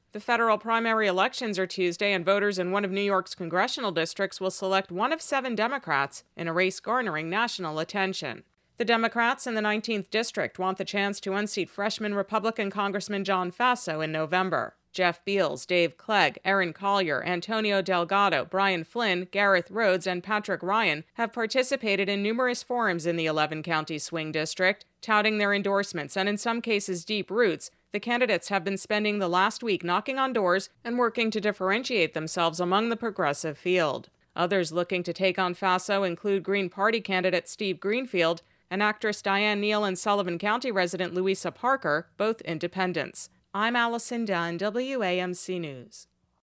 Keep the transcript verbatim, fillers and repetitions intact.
The federal primary elections are Tuesday, and voters in one of New York's congressional districts will select one of seven Democrats in a race garnering national attention. The Democrats in the nineteenth District want the chance to unseat freshman Republican Congressman John Faso in November. Jeff Beals, Dave Clegg, Erin Collier, Antonio Delgado, Brian Flynn, Gareth Rhodes, and Patrick Ryan have participated in numerous forums in the eleven-county swing district, touting their endorsements and in some cases deep roots. The candidates have been spending the last week knocking on doors and working to differentiate themselves among the progressive field. Others looking to take on Faso include Green Party candidate Steve Greenfield and actress Diane Neal and Sullivan County resident Louisa Parker, both independents. I'm Allison Dunn, W A M C News.